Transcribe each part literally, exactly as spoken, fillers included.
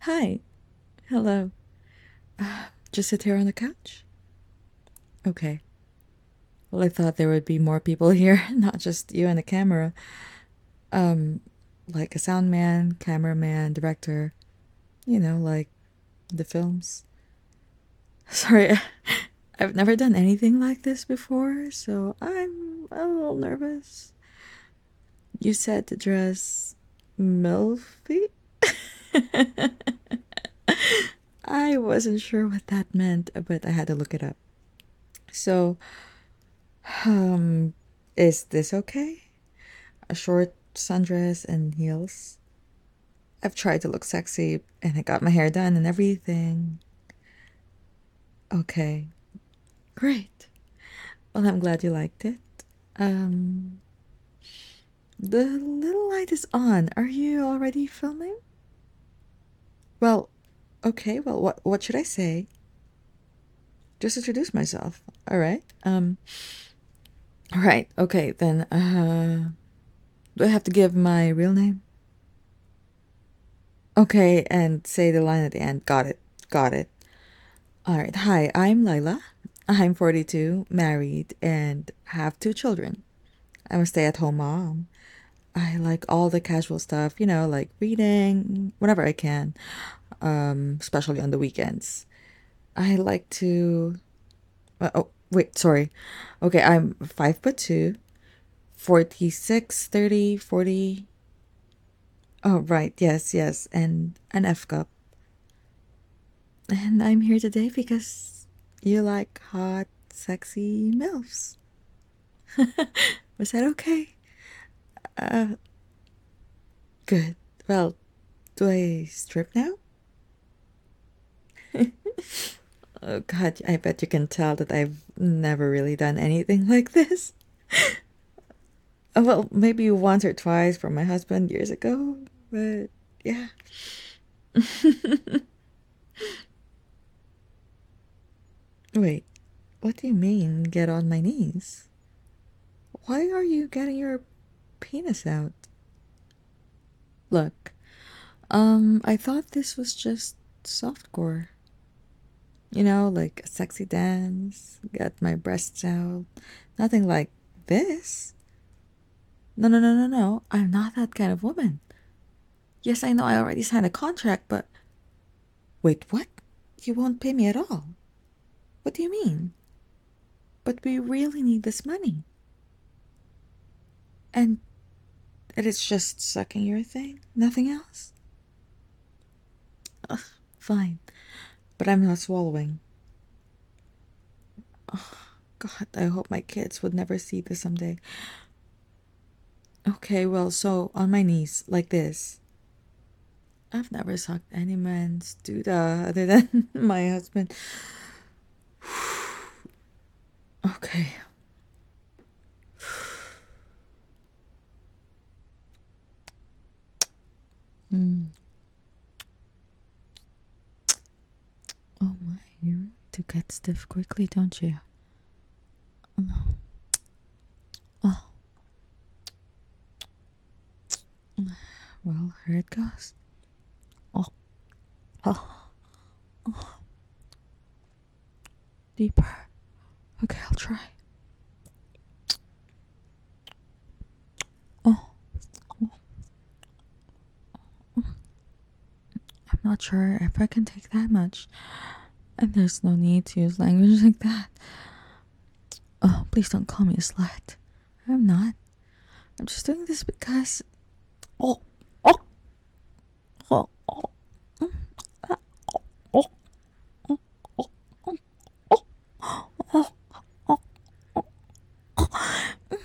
Hi. Hello. Uh, just sit here on the couch? Okay. Well, I thought there would be more people here, not just you and the camera. Um, like a sound man, cameraman, director, you know, like the films. Sorry, I've never done anything like this before, so I'm a little nervous. You said to dress milfy? I wasn't sure what that meant, but I had to look it up. So, um, is this okay? A short sundress and heels? I've tried to look sexy and I got my hair done and everything. Okay, great. Well, I'm glad you liked it. Um, the little light is on. Are you already filming? Well, okay, well, what what should I say? Just introduce myself. All right. Um, all right. Okay, then uh do I have to give my real name? Okay, and say the line at the end. Got it. Got it. All right. Hi, I'm Lila. I'm forty-two, married, and have two children. I'm a stay at home mom. I like all the casual stuff, you know, like reading whenever I can, um, especially on the weekends. I like to. Uh, oh, wait, sorry. Okay, I'm five foot two, forty-six, thirty, forty. Oh, right. Yes, yes. And an F cup. And I'm here today because you like hot, sexy MILFs. Was that okay? Uh, good. Well, do I strip now? Oh, God, I bet you can tell that I've never really done anything like this. Uh, Well, maybe once or twice for my husband years ago, but yeah. Wait, what do you mean, get on my knees? Why are you getting your penis out? Look, um, I thought this was just softcore. You know, like a sexy dance, get my breasts out. Nothing like this. No, no, no, no, no. I'm not that kind of woman. Yes, I know I already signed a contract, but. Wait, what? You won't pay me at all? What do you mean? But we really need this money. And it is just sucking your thing? Nothing else? Ugh, fine. But I'm not swallowing. God, I hope my kids would never see this someday. Okay, well, so on my knees, like this. I've never sucked any man's doodah other than my husband. Okay. Mm. Oh my, you really do get stiff quickly, don't you? Oh, oh. Well, here it goes. Oh, oh, oh. Deeper. Okay, I'll try. Oh, I'm not sure if I can take that much. And there's no need to use language like that. Oh, please don't call me a slut. I'm not. I'm just doing this because. Oh, oh, oh, oh, mm, ah, oh, oh, oh, oh, oh, oh, oh, oh.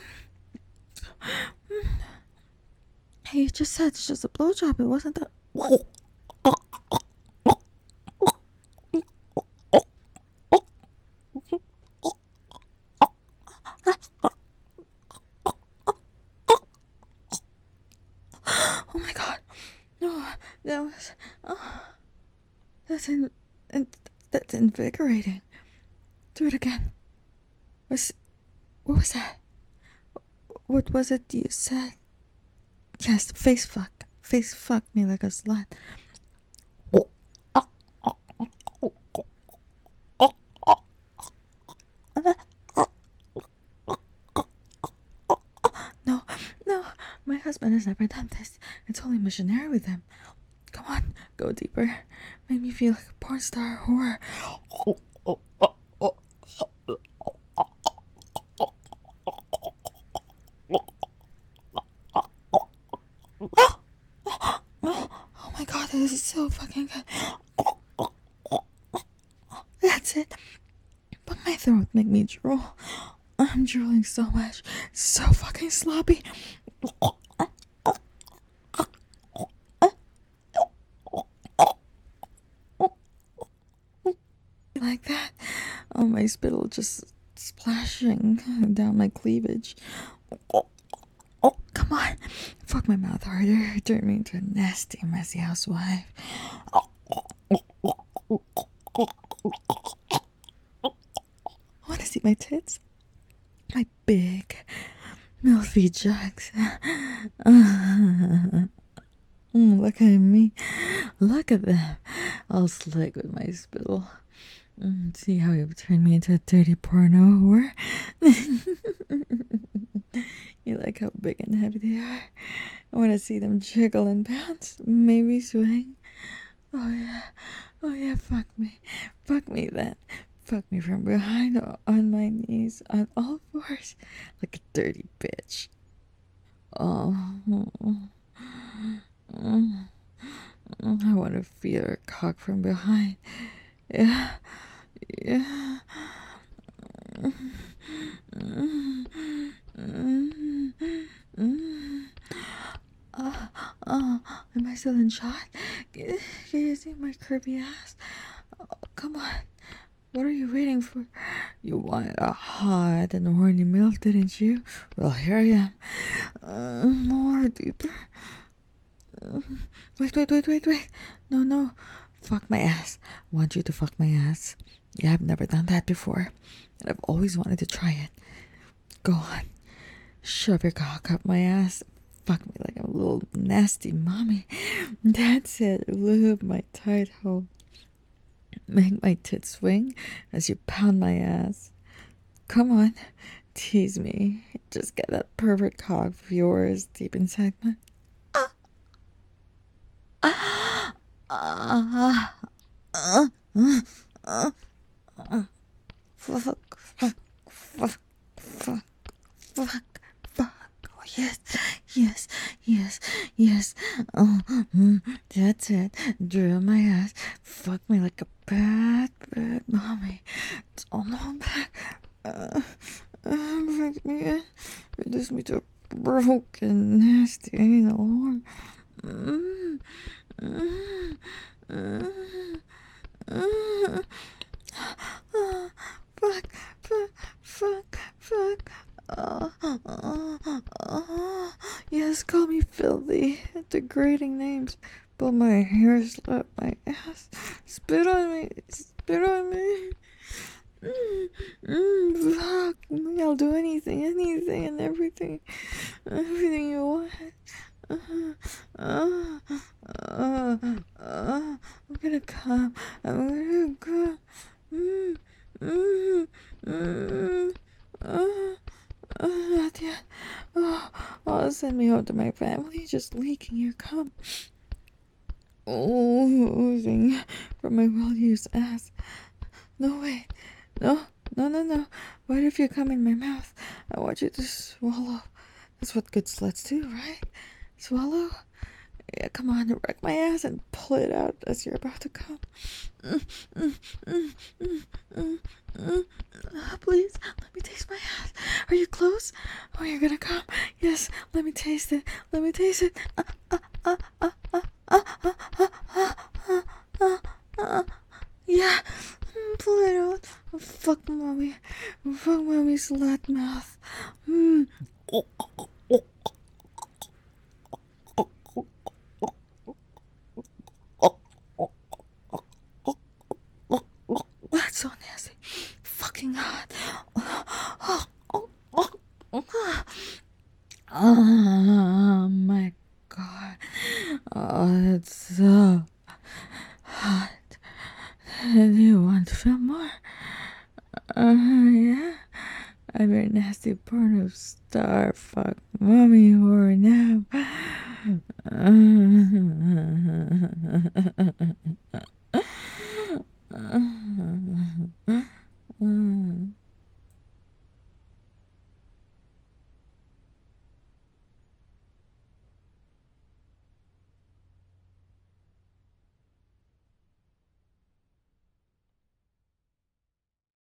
Hey, you just said it's just a blowjob. It wasn't that. Oh, oh, oh, oh, oh my god. No, that was. Oh, that's in, in, that's invigorating. Do it again. Was what was that? What was it you said? Yes, face fuck. Face fuck me like a slut. has never done this. It's only missionary with him. Come on, go deeper. Make me feel like a porn star whore. Oh my god, this is so fucking good. That's it. But my throat make me drool. I'm drooling so much. So fucking sloppy. Like that. Oh, my spittle just splashing down my cleavage. Oh, come on. Fuck my mouth harder. Turn me into a nasty, messy housewife. Wanna see my tits? My big, milfy jugs. Mm, look at me. Look at them. All slick with my spittle. Mm, see how you've turned me into a dirty porno whore? You like how big and heavy they are? I want to see them jiggle and bounce, maybe swing. Oh yeah, oh yeah, fuck me. Fuck me then. Fuck me from behind, on my knees, on all fours, like a dirty bitch. Oh, I want to feel her cock from behind. Yeah, yeah. Uh, uh, am I still in shot? Can you see my curvy ass? Oh, come on. What are you waiting for? You wanted a hot and horny milk, didn't you? Well, here I am. Uh, more deeper. Uh, wait, wait, wait, wait, wait. No, no. Fuck my ass. I want you to fuck my ass. Yeah, I've never done that before. And I've always wanted to try it. Go on. Shove your cock up my ass. Fuck me like a little nasty mommy. That's it. Lube my tight hole. Make my tits swing as you pound my ass. Come on, tease me. Just get that pervert cock of yours deep inside my... Ah, ah, ah, ah, ah, ah. Fuck, fuck, fuck, fuck, fuck, fuck. Oh, yes, yes, yes, yes. Oh, mm, that's it. Drill my ass. Fuck me like a bad, bad mommy. It's all on back. Uh, uh, break me in. Reduce me to a broken, nasty anal horn. Mm, mm, mm, mm. Uh, fuck, fuck, fuck, fuck. Uh, uh, uh, yes, call me filthy, degrading names, but my hair slapped my ass. Spit on me, spit on me. Mm, mm, fuck me, I'll do anything, anything and everything, everything you want. Uh, uh, uh, uh, I'm gonna come, I'm gonna come. Mm, mm, mm, uh. Uh, not yet. Oh, oh, send me home to my family. Just leaking your cum. Oh, oozing from my well-used ass. No, wait. No, no, no, no. What if you come in my mouth? I want you to swallow. That's what good sluts do, right? Swallow? Yeah, come on, wreck my ass and pull it out as you're about to come. Mm, mm, mm, mm, mm, mm. Uh, please, let me taste my ass. Are you close? Oh, you're gonna come? Yes, let me taste it. Let me taste it. Uh, uh, uh, uh, uh, uh, uh, uh, uh, uh, uh, uh. Yeah, mm, pull it out. Oh, fuck mommy. Fuck mommy slut mouth. Mm. That's so nasty. Fucking hot. Oh, oh, oh, oh. Oh my god. Oh, it's so hot. Do you want to feel more? Uh, yeah. I a very nasty porno star. Fuck mommy whore now.